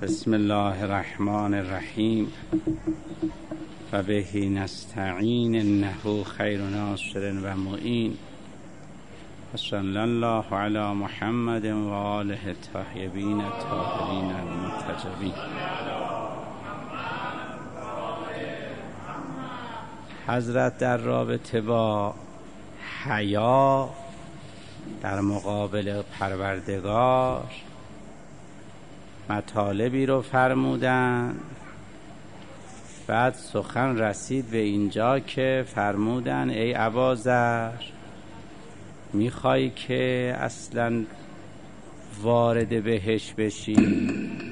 بسم الله الرحمن الرحیم و به نستعین انه خیر ناصر و معین و صلی الله علی محمد و آله الطیبین الطاهرین المنتجبین. حضرت در رابطه با حیا در مقابل پروردگار مطالبی رو فرمودن. بعد سخن رسید به اینجا که فرمودن ای اباذر، میخوای که اصلا وارد بهشت بشی؟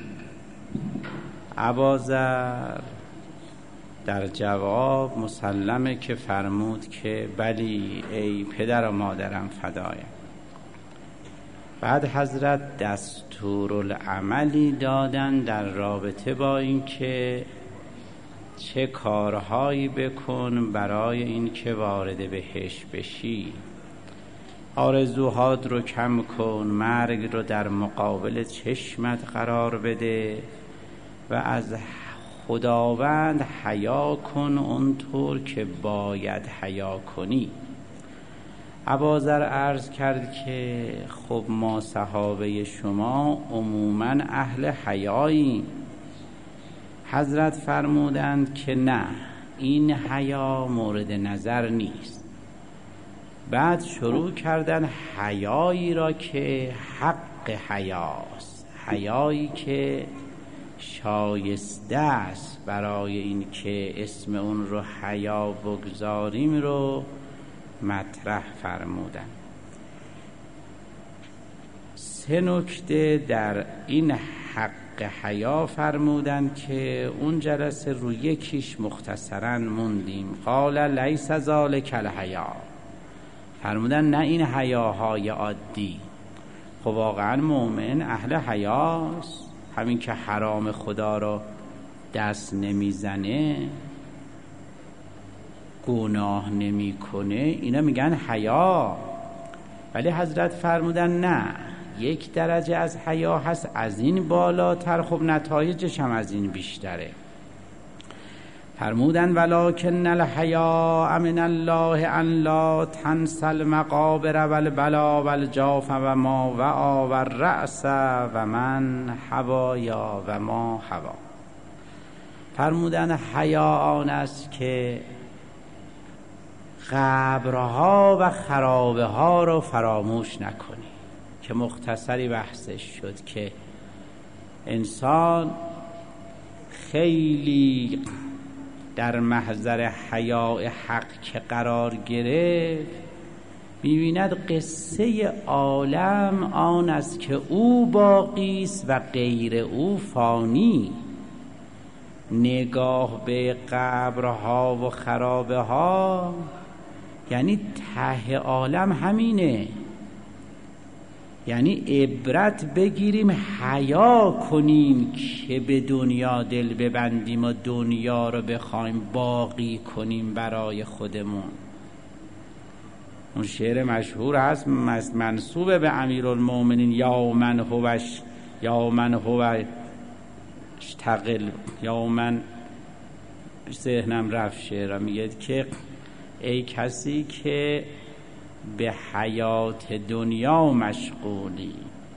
اباذر در جواب مسلمه که فرمود که بلی ای پدر و مادرم فدایم. بعد حضرت دستورالعملی دادن در رابطه با این که چه کارهایی بکن برای این که وارد بهشت بشی. آرزوهات رو کم کن، مرگ رو در مقابل چشمت قرار بده و از خداوند حیا کن اونطور که باید حیا کنی. اباذر عرض کرد که خب ما صحابه شما عموما اهل حیاییم. حضرت فرمودند که نه، این حیا مورد نظر نیست. بعد شروع کردن حیایی را که حق حیاست، حیایی که شایسته است برای این که اسم اون رو حیا بگذاریم رو مطرح فرمودن. 3 نکته در این حق حیا فرمودن که اون جلسه رو یکیش مختصرا موندیم. قال لیس ذلک الحیا، فرمودن نه این حیاهای عادی. خب واقعا مؤمن اهل حیاست، همین که حرام خدا رو دست نمیزنه، گناه نمی کنه، اینا میگن حیا. ولی حضرت فرمودن نه، یک درجه از حیا هست از این بالاتر، خب نتایجش هم از این بیشتره. فرمودن ولکن الحیا من الله ان لا تنسى المقابر والبلا والجاف و ما وعا والرأس و من حوایا و ما حوا. فرمودن حیا آن است که قبرها و خرابه ها رو فراموش نکنی، که مختصری بحثش شد که انسان خیلی در محضر حیاء حق که قرار گرفت می‌بیند قصه عالم آن است که او باقی است و غیر او فانی. نگاه به قبرها و خرابه ها یعنی ته عالم همینه، یعنی عبرت بگیریم، حیا کنیم که به دنیا دل ببندیم و دنیا رو بخوایم باقی کنیم برای خودمون. اون شعر مشهور هست منسوب به امیرالمومنین یا من هو اشتغل، یا من ذهنم رفت شعر، میگه که ای کسی که به حیات دنیا مشغولی،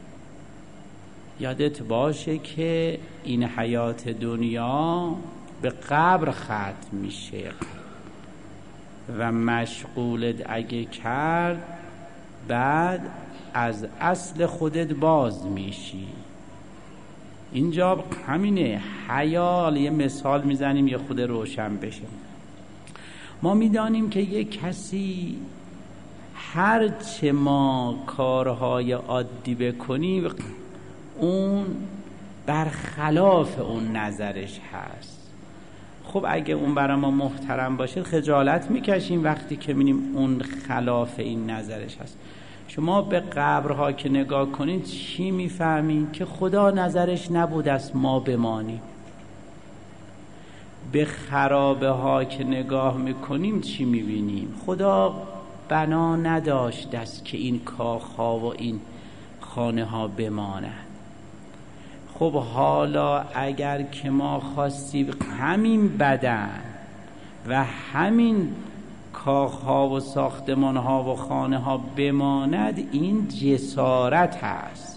یادت باشه که این حیات دنیا به قبر ختم میشه و مشغولت اگه کرد بعد از اصل خودت باز میشی. اینجا همینه حیا. یه مثال میزنیم یه خود روشن بشه. ما میدانیم که یه کسی هرچه ما کارهای عادی بکنیم اون برخلاف اون نظرش هست. خب اگه اون برای ما محترم باشه خجالت میکشیم وقتی که می‌بینیم اون خلاف این نظرش هست. شما به قبرها که نگاه کنید چی میفهمید؟ که خدا نظرش نبود است ما بمانیم. به خرابه ها که نگاه میکنیم چی میبینیم؟ خدا بنا نداشت است که این کاخ ها و این خانه ها بماند. خب حالا اگر که ما خواستیم همین بدن و همین کاخها و ساختمانها و خانه ها بماند، این جسارت هست.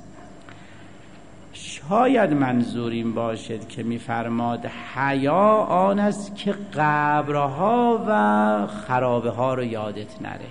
شاید منظور این باشد که می‌فرماد حیا آن است که قبرها و خرابه ها رو یادت نره.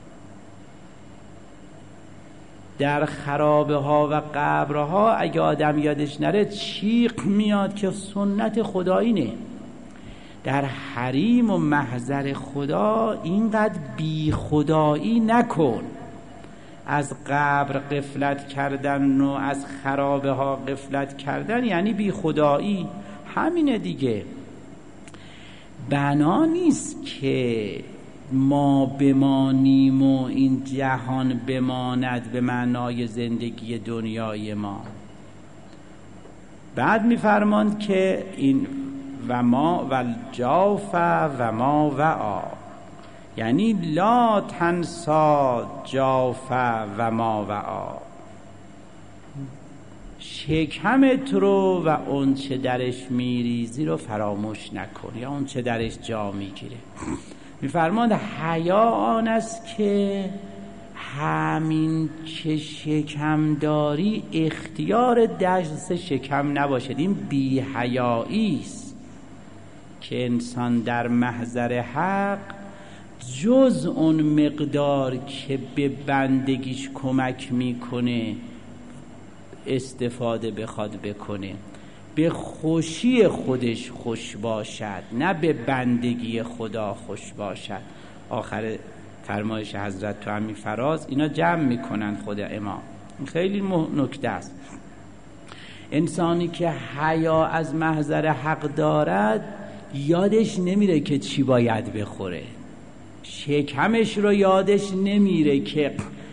در خرابه ها و قبرها اگه آدم یادش نره چیق میاد که سنت خدا اینه. در حریم و محضر خدا اینقدر بی خدایی نکن. از قبر غفلت کردن و از خرابه ها غفلت کردن یعنی بی خدایی. همینه دیگه. بنا نیست که ما بمانیم و این جهان بماند به معنای زندگی دنیای ما. بعد می‌فرماند که این و ما و الجوف و ما وعا، یعنی لا تنسا جوف و ما وعا، شکمت رو و اون چه درش میریزی رو فراموش نکن، یا اون چه درش جا میگیره. میفرماند حیا آن است که همین که شکم داری اختیار دست شکم نباشد. این بی حیایی است که انسان در محضر حق جز اون مقدار که به بندگیش کمک میکنه استفاده بخواد بکنه، به خوشی خودش خوش باشد، نه به بندگی خدا خوش باشد. آخر فرمایش حضرت تو همین فراز اینا جمع میکنن خود امام. خیلی نکته است. انسانی که حیا از محضر حق دارد یادش نمیره که چی باید بخوره، شکمش رو یادش نمیره که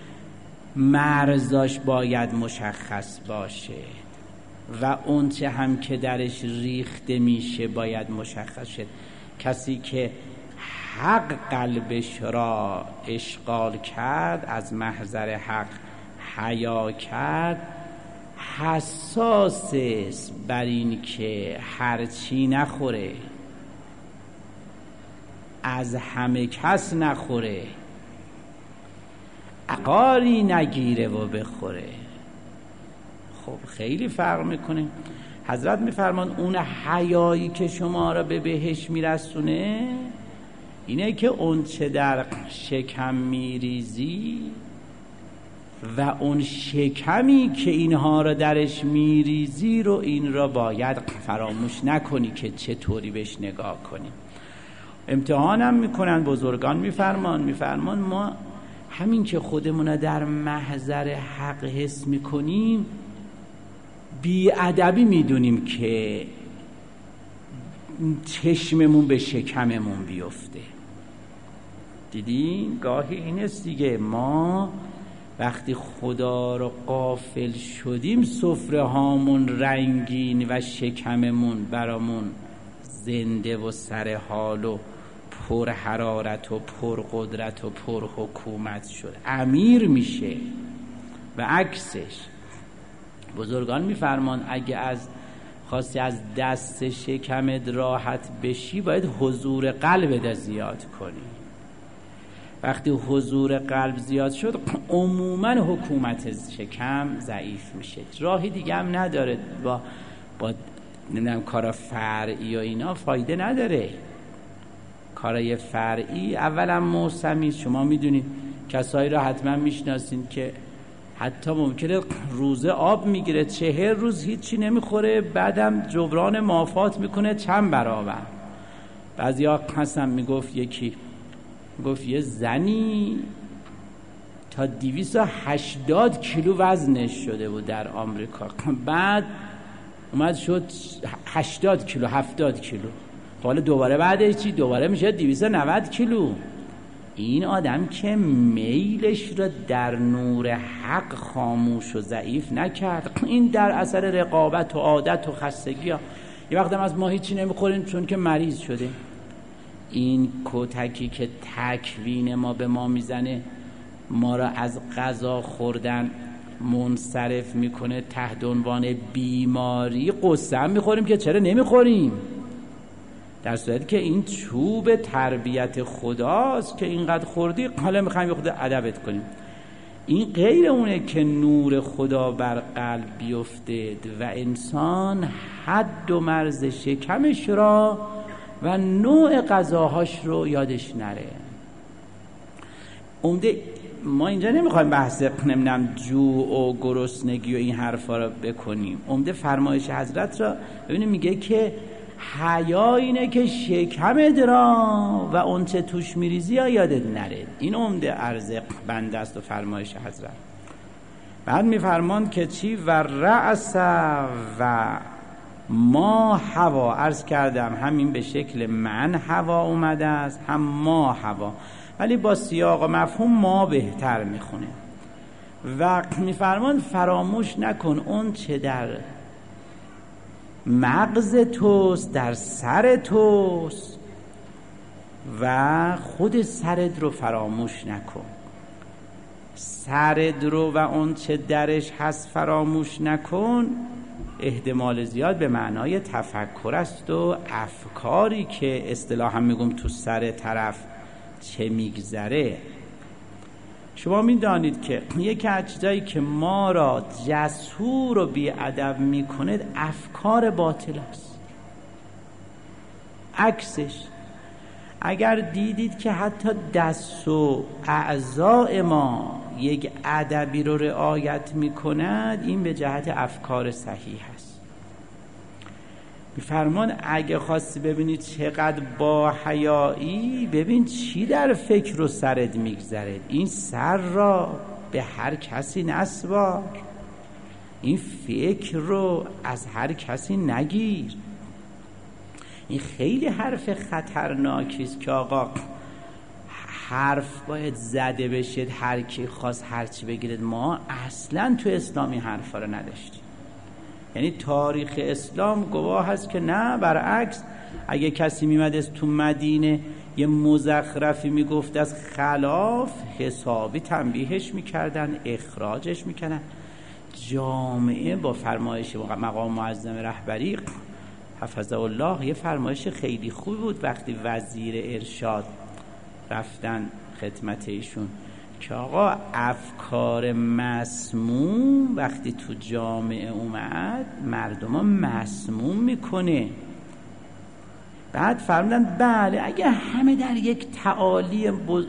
مرزاش باید مشخص باشه و اون چه هم که درش ریخته میشه باید مشخص شد. کسی که حق قلبش را اشغال کرد، از محضر حق حیا کرد، حساس است بر این که هرچی نخوره، از همه کس نخوره، عقاری نگیره و بخوره. خب خیلی فرق میکنه. حضرت میفرمان اون حیایی که شما را به بهشت میرسونه اینه که اون چه در شکم میریزی و اون شکمی که اینها را درش میریزی رو، این را باید فراموش نکنی که چطوری بهش نگاه کنی. امتحانم میکنن بزرگان، میفرمان ما همین که خودمون در محضر حق حس میکنیم بی ادبی میدونیم که چشممون به شکممون بیفته. دیدین گاهی این است دیگه، ما وقتی خدا رو غافل شدیم سفره هامون رنگین و شکممون برامون زنده و سر حال و پر حرارت و پر قدرت و پر حکومت شد، امیر میشه. و عکسش بزرگان میفرمان اگه خواستی از دست شکمت راحت بشی باید حضور قلبت زیاد کنی. وقتی حضور قلب زیاد شد عموما حکومت شکم ضعیف میشه. راهی دیگه هم نداره. با نمیدونم کارا فرعی و اینا فایده نداره. کارای فرعی اولا موسمی، شما میدونید کسایی را حتما میشناسین که حتی ممکنه روزه آب میگیره 40 روز هیچی نمیخوره، بعدم جبران مافات میکنه چند برابر. بعضیا هستن میگفت یه زنی تا 280 کیلو وزنش شده بود در آمریکا، بعد اومد شد 80 کیلو 70 کیلو، حالا دوباره بعدش چی؟ دوباره میشه 290 کیلو. این آدم که میلش را در نور حق خاموش و ضعیف نکرد، این در اثر رقابت و عادت و خستگی ها. یه وقت هم از ما هیچی نمیخوریم چون که مریض شده. این کتکی که تکوین ما به ما میزنه، ما را از غذا خوردن منصرف میکنه تحت عنوان بیماری، قصه هم میخوریم که چرا نمیخوریم، در صورتی که این چوب تربیت خداست که اینقدر خوردی حالا میخوایم یه خود ادبت کنیم. این غیر اونه که نور خدا بر قلب بیفته و انسان حد و مرز شکمش را و نوع غذاهاش رو یادش نره. عمده ما اینجا نمیخوایم بحث نمیدونم جوع و گرسنگی و این حرفا رو بکنیم. عمده فرمایش حضرت را ببینیم، میگه که حیا اینه که شکمت را و اون چه توش میریزی یا یادت نره. این عمده عرض بنده است و فرمایش حضرت. بعد میفرمان که چی؟ و رأس و ما هوا. عرض کردم همین به شکل من هوا اومده است، هم ما هوا، ولی با سیاق و مفهوم ما بهتر میخونه. و میفرمان فراموش نکن اون چه در مغز توست، در سر توست، و خود سرت رو فراموش نکن. سرت رو و اون چه درش هست فراموش نکن، احتمال زیاد به معنای تفکر است و افکاری که اصطلاحا میگم تو سر طرف چه میگذره. شما میدانید که یکی از چیزایی که ما را جسور و بی‌ادب میکنه افکار باطل است. عکسش اگر دیدید که حتی دست و اعضاء ما یک ادبی رو رعایت میکند، این به جهت افکار صحیح است. میفرمان اگه خواستی ببینید چقدر با حیایی، ببین چی در فکر و سرت میگذره. این سر را به هر کسی نسپار، این فکر رو از هر کسی نگیر. این خیلی حرف خطرناکی است که آقا حرف باید زده بشه، هر کی خواست هر چی بگیرد. ما اصلا تو اسلامی حرفا رو نداشتیم. یعنی تاریخ اسلام گواه هست که نه، برعکس اگه کسی میمد از تو مدینه یه مزخرفی میگفت از خلاف، حسابی تنبیهش میکردن، اخراجش میکردن. جامعه با فرمایش مقام معظم رهبری حفظه الله یه فرمایش خیلی خوب بود وقتی وزیر ارشاد رفتن خدمت ایشون که آقا افکار مسموم وقتی تو جامعه اومد مردم ها مسموم میکنه. بعد فرمودن بله اگه همه در یک تعالی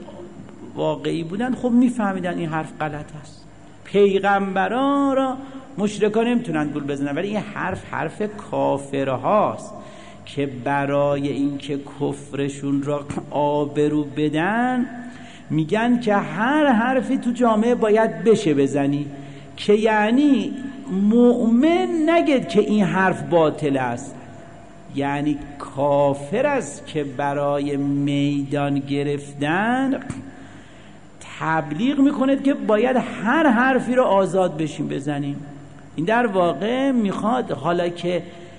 واقعی بودن خب میفهمیدن این حرف غلط است. پیغمبران را مشرکان نمیتونن گول بزنن، ولی این حرف کافرهاست که برای اینکه کفرشون را آبرو بدن میگن که هر حرفی تو جامعه باید بشه بزنی، که یعنی مؤمن نگید که این حرف باطل است، یعنی کافر است که برای میدان گرفتن تبلیغ میکنه که باید هر حرفی رو آزاد بشیم بزنیم. این در واقع میخواد حالا که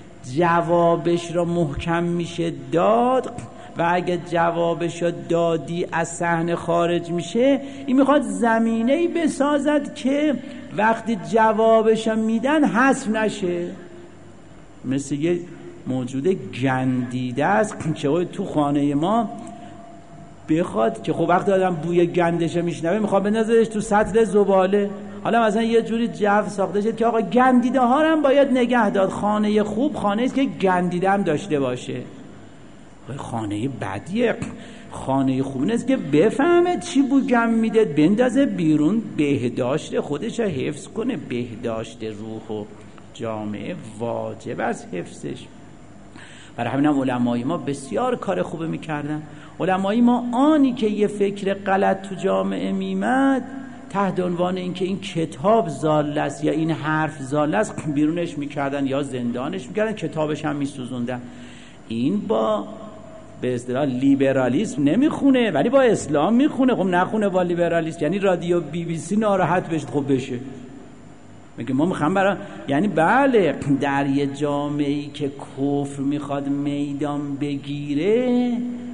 جوابش را محکم میشه داد و اگه جوابش را دادی از صحنه خارج میشه، این میخواد زمینه‌ای بسازد که وقتی جوابش را میدن حذف نشه. مثل یه موجود گندیده است که تو خانه ما بخواد که خب وقتی آدم بوی گندش میشنوه میخواد بندازش تو سطل زباله. حالا مثلا یه جوری جو ساخته شد که آقا گندیده ها هم باید نگه داد. خانه خوب خانه است که گندیده هم داشته باشه. خانه بدیه. خانه خوب نیست که بفهمه چی بو گم میده بندازه بیرون، بهداشت خودش رو حفظ کنه. بهداشت روح و جامعه واجب از حفظش. برای همین هم علمای ما بسیار کار خوبه میکردن. علمای ما آنی که یه فکر غلط تو جامعه میمد تحت عنوان اینکه این کتاب ضال است یا این حرف ضال است بیرونش میکردن یا زندانش میکردن، کتابش هم میسوزوندن. این با به اصطلاح لیبرالیسم نمیخونه ولی با اسلام میخونه. خب نخونه با لیبرالیسم یعنی رادیو BBC ناراحت بشه. خب بشه میگه ما میخوام برای یعنی بله در یه جامعه‌ای که کفر میخواد میدان بگیره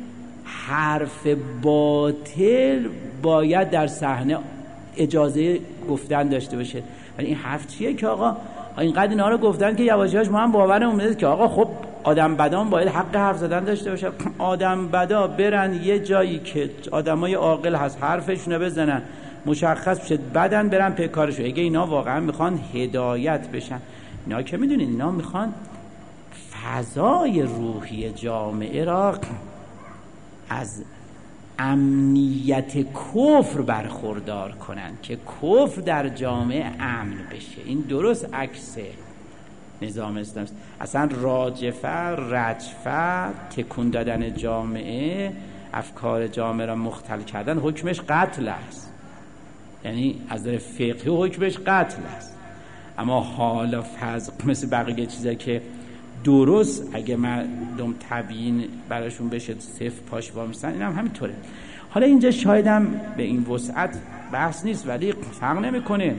حرف باطل باید در صحنه اجازه گفتن داشته باشه. ولی این حرف چیه که آقا اینقدر اینا رو گفتن که یواش یواش ما هم باورمون میاد که آقا خب آدم بدان باید حق حرف زدن داشته باشه. آدم بدا برن یه جایی که آدمای عاقل هست حرفشونو بزنن، مشخص بشه، بدن برن پی کارشون. اگه اینا واقعا میخوان هدایت بشن، اینا که میدونین اینا میخوان فضای روحی جامعه را از امنیت کفر برخوردار کنن که کفر در جامعه امن بشه. این درست عکس نظام اسلامی است. اصلا راجفه، رجفه، تکون دادن جامعه، افکار جامعه را مختل کردن، حکمش قتل است. یعنی از نظر فقهی حکمش قتل است. اما حالا فضل مثل بقیه چیزا که درست اگه مردم تبیین براشون بشه صفر پاش وامیستن، این هم همینطوره. حالا اینجا شایدم به این وسعت بحث نیست، ولی فرق نمیکنه.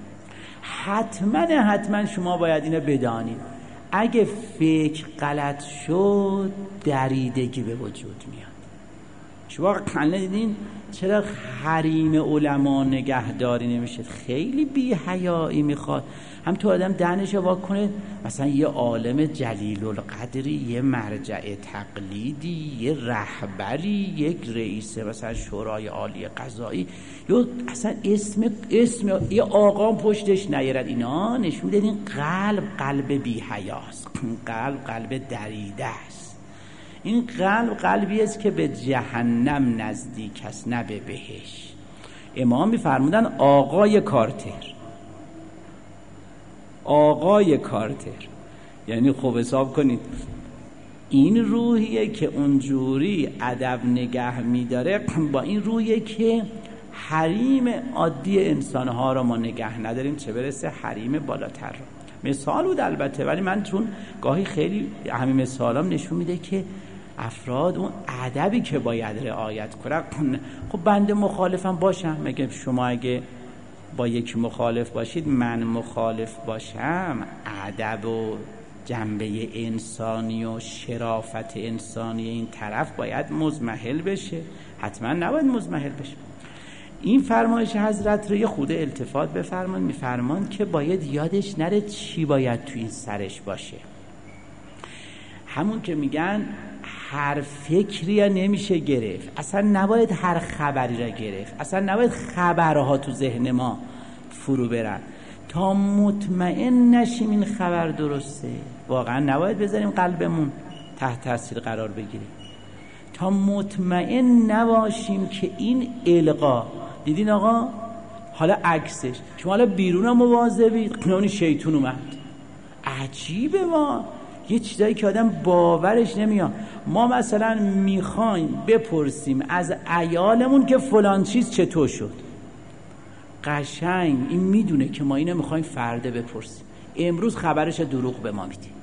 حتما شما باید اینو بدانید، اگه فکر غلط شد دریدگی به وجود میاد. شما قلن دیدین چرا حریم علما نگهداری نمیشه؟ خیلی بی حیایی میخواد. هم تو آدم دهنشو وا کنه، مثلا یه عالم جلیل القدری، یه مرجع تقلیدی، یه رهبری، یک رئیس مثلا شورای عالی قضایی، یا اصلا اسم یه آقام پشتش نیارد. اینا نشون میده این قلب بی حیاست، قلب دریده است. این قلبی است که به جهنم نزدیک است نه به بهشت. امام می‌فرمودن آقای کارتر، یعنی خوب حساب کنید این روحیه که اونجوری ادب نگه می‌داره با این روحیه که حریم عادی انسان‌ها رو ما نگه نداریم، چه برسه حریم بالاتر رو. مثال بود البته، ولی من چون گاهی خیلی همین مثالام نشون میده که افراد اون ادبی که باید رعایت کنن. خب بنده مخالفم باشم، مگه شما اگه با یک مخالف باشید من مخالف باشم، ادب و جنبه انسانی و شرافت انسانی این طرف باید مضمحل بشه؟ حتما نباید مضمحل بشه. این فرمایش حضرت رو یه خود التفات بفرمان، میفرمان که باید یادش نره چی باید تو این سرش باشه. همون که میگن هر فکری نمیشه گرفت، اصلا نباید هر خبری را گرفت، اصلا نباید خبرها تو ذهن ما فرو برن تا مطمئن نشیم این خبر درسته. واقعا نباید بذاریم قلبمون تحت تاثیر قرار بگیره تا مطمئن نباشیم که این القا. دیدین آقا؟ حالا عکسش شما حالا بیرون هم مواظبید، اون شیطون اومد. عجیبه، ما یه چیزایی که آدم باورش نمیاد. ما مثلا میخوایم بپرسیم از عیالمون که فلان چیز چطور شد، قشنگ این میدونه که ما اینو میخوایم فردا بپرسیم. امروز خبرش دروغ به ما میدید.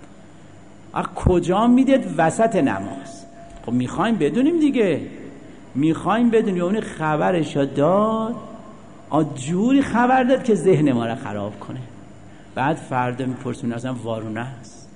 کجا میدید؟ وسط نماز. خب میخوایم بدونیم دیگه، میخوایم بدونیم اون خبرش داد، جوری خبر داد که ذهن ما رو خراب کنه. بعد فردا میپرسیم اصلا وارونه است.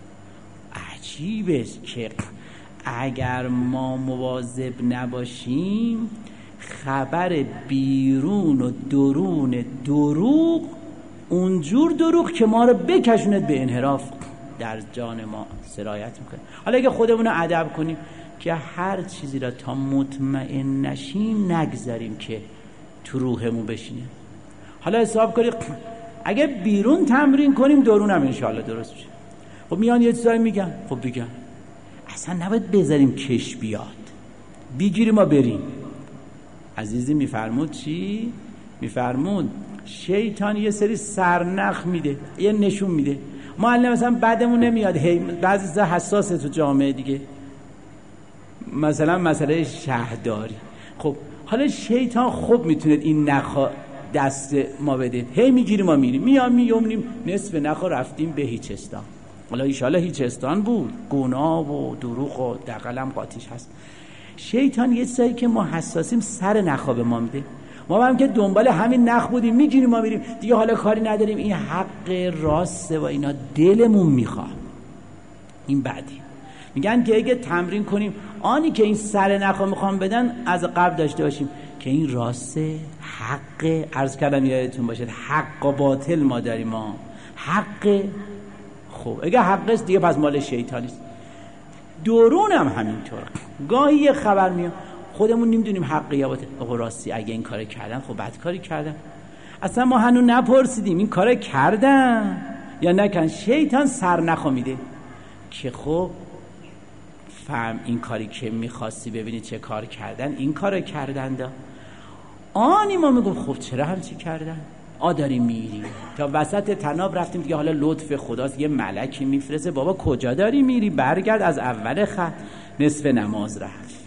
عجیبه که اگر ما مواظب نباشیم خبر بیرون و درون دروغ اونجور دروغ که ما رو بکشوند به انحراف در جان ما سرایت میکنه. حالا اگه خودمون رو ادب کنیم که هر چیزی را تا مطمئن نشیم نگذاریم که تو روحمون بشینه. حالا حساب کنید اگه بیرون تمرین کنیم درون هم انشاءالله درست میشه. خب میان یه چیزایی میگن، خب بگن، اصلا نباید بذاریم کش بیاد، بگیریم ما بریم. عزیزی میفرمود چی؟ میفرمود شیطان یه سری سرنخ میده، یه نشون میده. معلم مثلا بعدمون نمیاد، بعضی چیزا حساسه تو جامعه دیگه، مثلا مسئله شهرداری. خب حالا شیطان خوب میتونه این نخا دست ما بده، هی میگیریم ما میریم، میامیم نصف نخا رفتیم به هیچستان. حالا ایشالا هیچستان بود، گناه و دروغ و دقلم قاطیش هست. شیطان یه چیزایی که ما حساسیم سر نخا به ما میده، ما هم که دنبال همین نخ بودیم میگیریم ما میریم دیگه، حالا کاری نداریم این حق راسته و اینا دلمون میخواد. این بعدی میگن که اگه تمرین کنیم آنی که این سر نخا میخوام بدن از قبل داشته باشیم که این راسته، حق، عرض کردم یادتون باشد حق و باطل ما داریم، ما حق. خب اگه حق است دیگه پس مال شیطانی است. درون هم همینطور، گاهی یه خبر میاد خودمون نمیدونیم حق یا باطل، راستی اگه این کار کردن خب بد کاری کردن، اصلا ما هنوز نپرسیدیم این کار کردن یا نکن. شیطان سر نخمیده که خب فهم این کاری که میخواستی ببینی چه کار کردن، این کار کردن دا آنی ما میگم خب چرا همچی کردن، داری میری تا وسط تناب رفتیم دیگه، حالا لطف خداست یه ملکی میفرسته بابا کجا داری میری، برگرد از اول خط، نصف نماز رفت.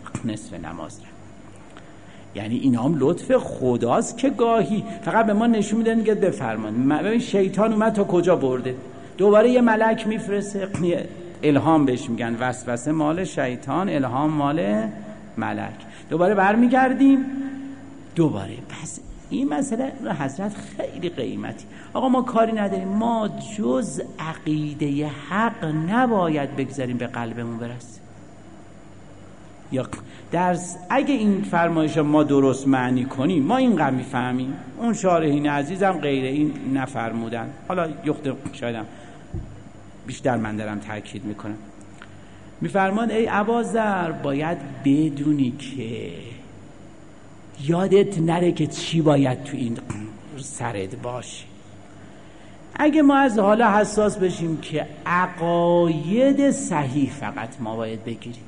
یعنی اینا هم لطف خداست که گاهی فقط به ما نشون میدن که بفرمان. ببین شیطان اومد تا کجا برده، دوباره یه ملک میفرسته، الهام بهش میگن، وسوسه مال شیطان، الهام مال ملک، دوباره برمیگردیم دوباره. پس این مسئله حضرت خیلی قیمتی. آقا ما کاری نداریم، ما جز عقیده حق نباید بگذاریم به قلبمون برسه. یا درس اگه این فرمایش ما درست معنی کنیم ما اینقدر میفهمیم، اون شارحین عزیزم غیر این نفرمودن. حالا یخت شایدم بیشتر من دارم تاکید میکنم. میفرمان ای اباذر باید بدونی که یادت نره که چی باید تو این سرت باشه. اگه ما از حالا حساس بشیم که عقاید صحیح فقط ما باید بگیریم،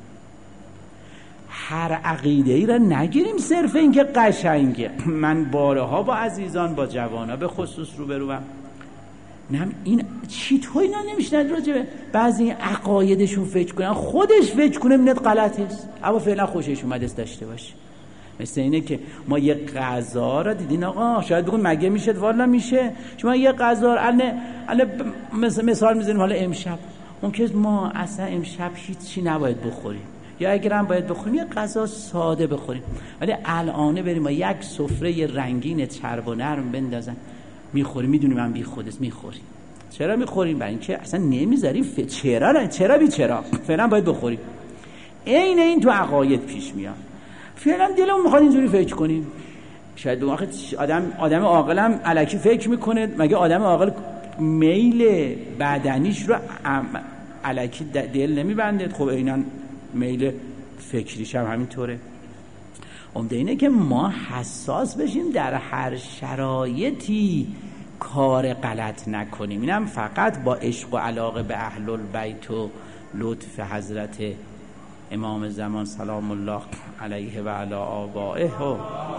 هر عقیده ای را نگیریم صرف این که قشنگه. من بارها با عزیزان با جوانا به خصوص روبروم، نم این چی تو اینا نمیشنن راجبه بعضی این عقایدشون فکر کنن، خودش فکر کنه میند غلط است اما فعلا خوشش اومده است داشته باشه. مثل اینه که ما یه غذا را دیدین آقا، شاید بگون مگه میشه، والا میشه. شما یه غذا مثال میزنیم، حالا امشب ممکنه ما اصلا امشب هیچی نباید بخوریم، یا اگر هم باید بخوریم یه غذا ساده بخوریم، ولی الان بریم ما یک سفره رنگین چرب و نرم بندازن میخوریم، میدونیم من بی خودست میخوریم. چرا میخوریم؟ برای اینکه اصلا نمیذاریم چرا فعلا باید بخوریم. این تو عقاید پیش میاد، فعلا دلمون میخواد اینجوری فکر کنیم. شاید اون وقت آدم عاقل هم الکی فکر میکنه، مگه آدم عاقل میل بدنیش رو الکی دل نمیبنده؟ خب اینا میل فکریش هم همینطوره. عمده اینه که ما حساس بشیم در هر شرایطی کار غلط نکنیم. اینم فقط با عشق و علاقه به اهل البیت و لطف حضرت امام زمان سلام الله علیه و علی آبائه و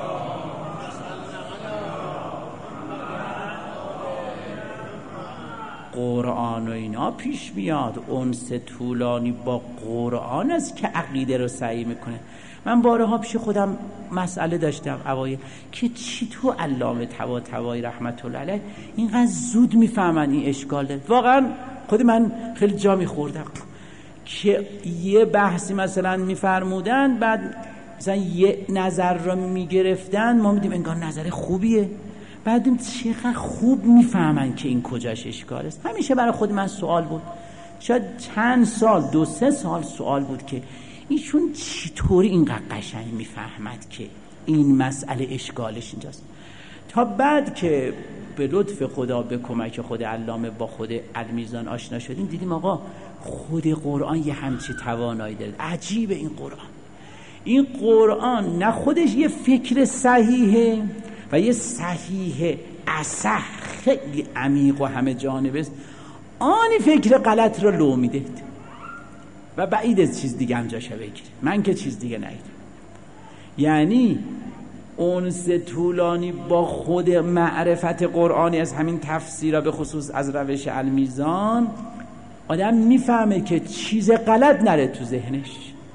قرآن و اینا پیش میاد. انس طولانی با قرآن است که عقیده رو صحیح میکنه. من بارها پیش خودم مسئله داشتم اوایل که چی تو علامه طباطبایی رحمت الله علیه اینقدر زود میفهمن این اشکال داره. واقعا خود من خیلی جا میخوردم که یه بحثی مثلا میفرمودن، بعد مثلا یه نظر رو میگرفتن، ما میدیم انگار نظر خوبیه، بعد دیدیم چقدر خوب میفهمن که این کجاش اشکال است. همیشه برای خود من سوال بود، شاید چند سال 2-3 سال سوال بود که ایشون چطوری اینقدر قشنگ میفهمد که این مسئله اشکالش اینجاست. تا بعد که به لطف خدا به کمک خود علامه با خود المیزان آشنا شدیم، دیدیم آقا خود قرآن یه همچی توانایی داره. عجیبه این قرآن نه خودش یه فکر صحیحه و یه صحیح اصح خیلی عمیق و همه جانبه است، آنی فکر غلط رو لو میده و بعید از چیز دیگه هم جاشه بگیره. من که چیز دیگه ندیدم. یعنی انس طولانی با خود معرفت قرآنی از همین تفسیرها به خصوص از روش المیزان آدم میفهمه که چیز غلط نره تو ذهنش.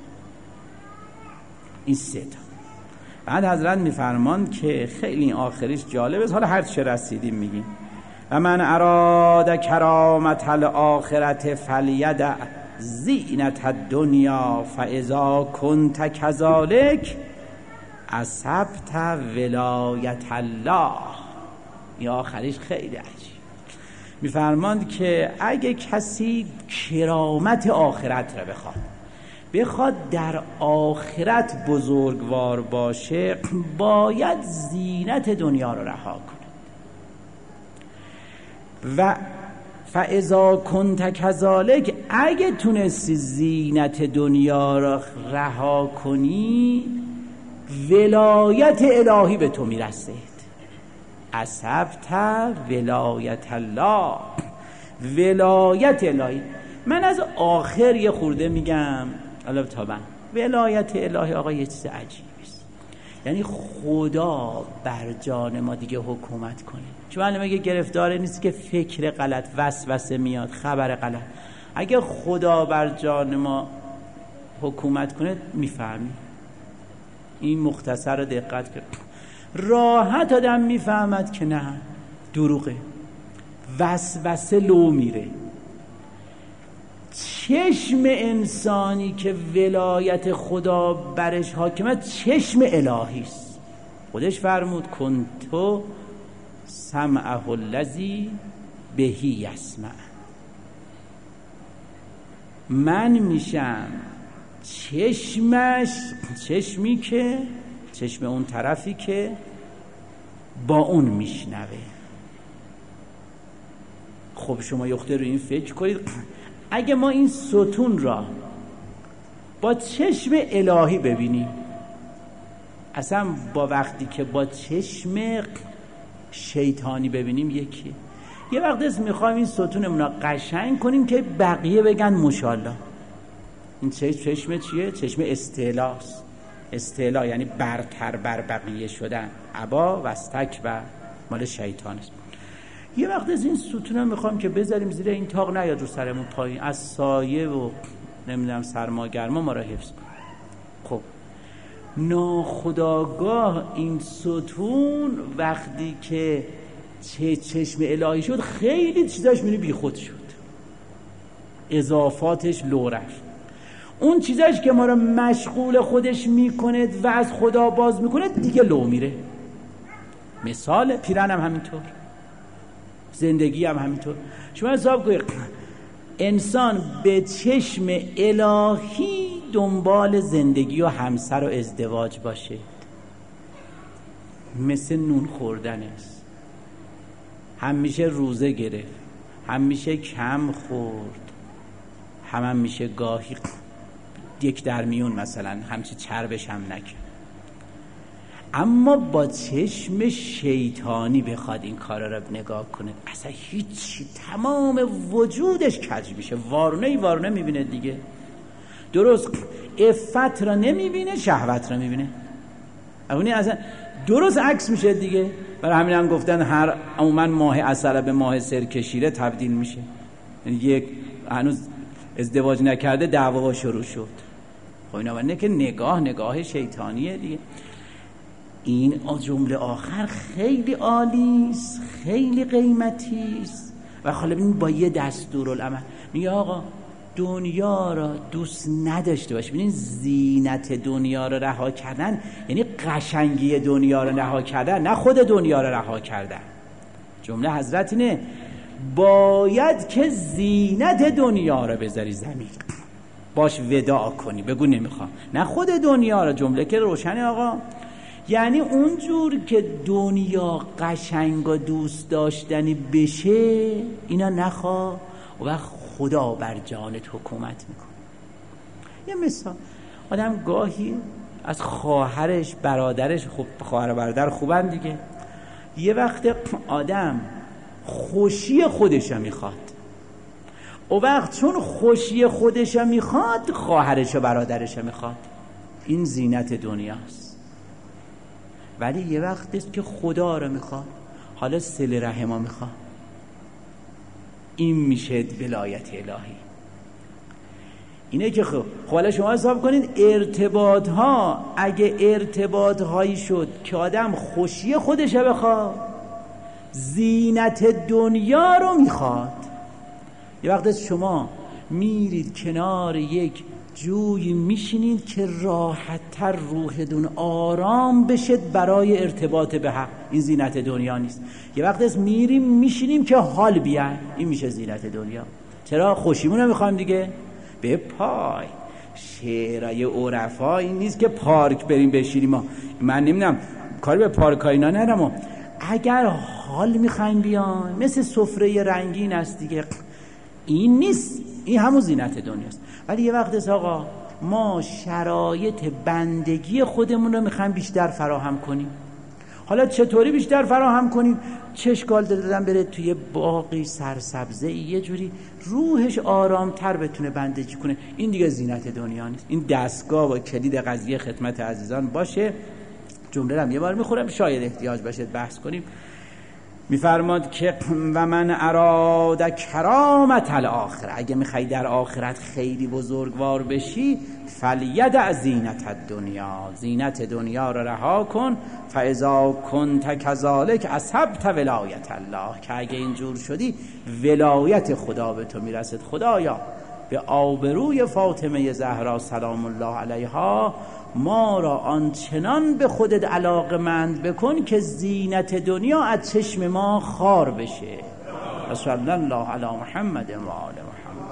این 3 تا. بعد حضرت میفرمان که خیلی آخریش جالب است، حالا هر چه رسیدیم میگیم. و من اراد کرامت الاخرت فلیدع زینت الدنیا فاذا کنت کذالک اصبت ولایت الله. این آخریش خیلی عجیب. میفرماند که اگه کسی کرامت آخرت را بخواد، بخواد در آخرت بزرگوار باشه باید زینت دنیا رو رها کنه. و فاذا کنت کذالک، اگه تونستی زینت دنیا رو رها کنی ولایت الهی به تو میرسه. اصبت ولایت الله، ولایت الهی. من از آخر یه خورده میگم الان تابم. ولایت الهی آقا یه چیز عجیبیست، یعنی خدا بر جان ما دیگه حکومت کنه. چون من میگه گرفتار نیست که فکر غلط، وسوسه میاد، خبر غلط. اگه خدا بر جان ما حکومت کنه میفهمی. این مختصر رو دقت کن، راحت آدم میفهمد که نه دروغه، وسوسه لو میره. چشم انسانی که ولایت خدا برش حاکمه چشم الهی است. خودش فرمود کنتو سمعه الذی بهی یسمع، من میشم چشمش، چشمی که چشم اون طرفی که با اون میشنوه. خب شما یخته رو این فکر کنید، اگه ما این ستون را با چشم الهی ببینیم، اصلا با وقتی که با چشم شیطانی ببینیم یکی. یه وقت از میخوایم این ستونمون را قشنگ کنیم که بقیه بگن ماشاءالله. این چشم چیه؟ چشم استعلاست. استعلا یعنی برتر بر بقیه شدن. ابا و استکبر مال شیطان است. یه وقت از این ستون رو میخوام که بذاریم زیر این تاق نیاد رو سرمون پایین، از سایه و نمیدونم سرما گرما ما را حفظ کن. خب ناخودآگاه این ستون وقتی که چشم الهی شد خیلی چیزاش میره بی خود شد، اضافاتش لو رفت. اون چیزاش که ما را مشغول خودش میکنه و از خدا باز میکنه دیگه لو میره. مثال پیرن هم همینطور، زندگی هم همینطور. شما حساب کنید انسان به چشم الهی دنبال زندگی و همسر و ازدواج باشه، مثل نون خوردن است. هم میشه روزه گرفت، هم میشه کم خورد، هم میشه گاهی یک در میون مثلا همچی چربش هم نکن. اما با چشم شیطانی بخواد این کارا رو نگاه کنه اصلا هیچی، تمام وجودش کج میشه، وارونه میبینه دیگه. درست عفت را نمیبینه، شهوت را میبینه. اونی اصلا درست عکس میشه دیگه. برای همین هم گفتن هر عموما ماه عسل به ماه سرکشیره تبدیل میشه. یعنی یک هنوز ازدواج نکرده دعوا شروع شد. خب اینا برنه که نگاه شیطانیه دیگه. این جمله آخر خیلی عالیست، خیلی قیمتیست و حالا ببین با یه دستورالعمل میگه آقا دنیا را دوست نداشته باش. ببین زینت دنیا را رها کردن یعنی قشنگی دنیا را رها کردن، نه خود دنیا را رها کردن. جمله حضرت اینه باید که زینت دنیا را بذاری زمین، باش وداع کنی، بگو نمیخوام، نه خود دنیا را. جمله که روشنه آقا، یعنی اونجور که دنیا قشنگ و دوست داشتنی بشه اینا نخوا و خدا بر جانت حکومت میکنه. یه مثال، آدم گاهی از خواهرش برادرش، خب خواهر و برادر خوبن دیگه، یه وقت آدم خوشی خودش میخواد، او وقت چون خوشی خودش میخواد خواهرش و برادرش میخواد. این زینت دنیاست. ولی یه وقت است که خدا رو میخواد، حالا صله رحم ها میخواد. این میشه ولایت الهی. اینه که خب حالا شما حساب کنید ارتباط ها، اگه ارتباط هایی شد که آدم خوشی خودش بخواد، زینت دنیا رو میخواد. یه وقت است شما میرید کنار یک جوی میشینید که راحت‌تر روحتون آرام بشد برای ارتباط به حق. این زینت دنیا نیست. یه وقت از میریم میشینیم که حال بیان، این میشه زینت دنیا. چرا؟ خوشیمون رو میخوایم دیگه. به پای شعرهای عرفا این نیست که پارک بریم بشینیم. من نمیدونم کاری به پارک اینا ندارم، اگر حال میخوایم بیان مثل سفره رنگین است دیگه، این نیست، این همون زینت دنیاست. ولی یه وقت است آقا ما شرایط بندگی خودمون رو میخوایم بیشتر فراهم کنیم. حالا چطوری بیشتر فراهم کنیم؟ چه اشکال دادن بره توی باقی سرسبزه یه جوری روحش آرامتر بتونه بندگی کنه. این دیگه زینت دنیا نیست. این دستگاه و کلید قضیه خدمت عزیزان باشه. جمله رو یه بار میخورم، شاید احتیاج باشه بحث کنیم. میفرماد که و من اراد کرامت الاخره، اگه میخوای در آخرت خیلی بزرگوار بشی، فلیدع زینت الدنیا، زینت دنیا رو رها کن. فاذا کنت کذالک اصبت ولایت الله، که اگه اینجور شدی ولایت خدا به تو میرسد. خدایا به آبروی فاطمه زهرا سلام الله علیها ما را آنچنان به خودت علاقمند بکن که زینت دنیا از چشم ما خار بشه. صلی الله علی محمد و آل محمد.